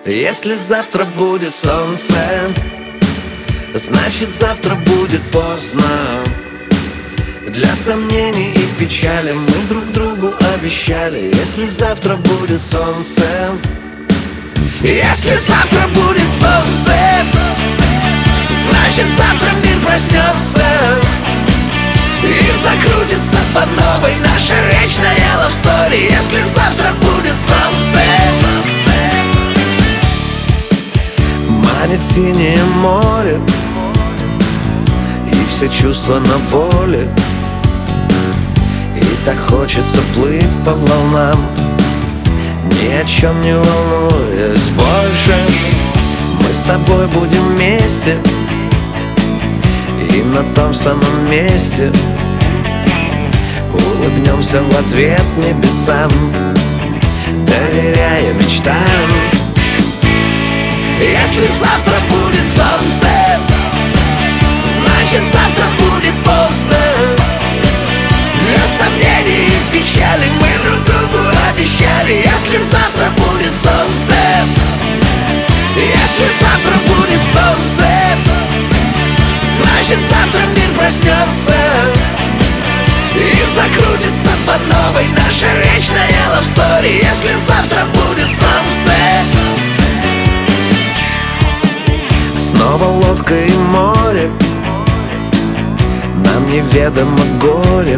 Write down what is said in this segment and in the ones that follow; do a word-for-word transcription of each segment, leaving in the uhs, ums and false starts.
Если завтра будет солнце, значит завтра будет поздно. Для сомнений и печали мы друг другу обещали. Если завтра будет солнце, если завтра будет солнце, значит завтра мир проснется и закрутится по новой наша вечная love story. Если завтра будет солнце, манит синее море и все чувства на воле, и так хочется плыть по волнам, ни о чем не волнуясь больше. Мы с тобой будем вместе и на том самом месте улыбнемся в ответ небесам, доверяя мечтам. Если завтра будет солнце, значит завтра будет поздно. Для сомнений и печали мы друг другу обещали. Если завтра будет солнце, если завтра будет солнце, значит завтра мир проснется и закрутится по новой наша вечная love story. Если завтра будет солнце, снова лодка и море, нам неведомо горе,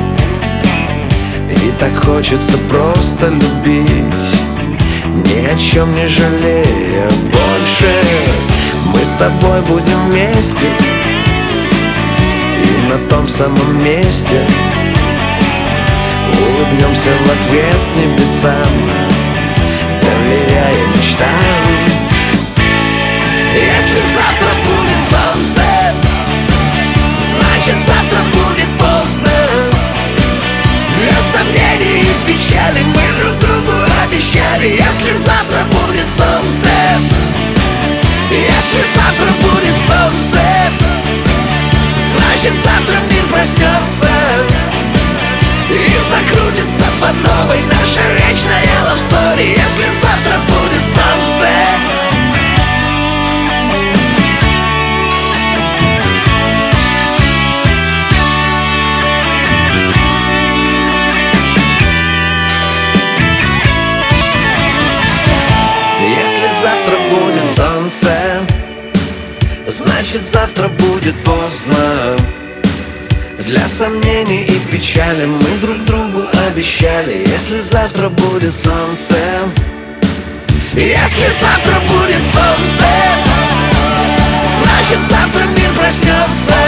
и так хочется просто любить, ни о чем не жалея больше. Мы с тобой будем вместе и на том самом месте улыбнемся в ответ небесам, доверяя мечтам. Если завтра будет солнце, значит завтра будет поздно. Для сомнений и печали мы друг другу обещали. Если завтра будет солнце, если завтра будет солнце, значит завтра мир проснется и закрутится по новой наша вечная love story. Если завтра будет солнце. Завтра будет солнце, значит завтра будет поздно. Для сомнений и печали мы друг другу обещали. Если завтра будет солнце, если завтра будет солнце, значит завтра мир проснется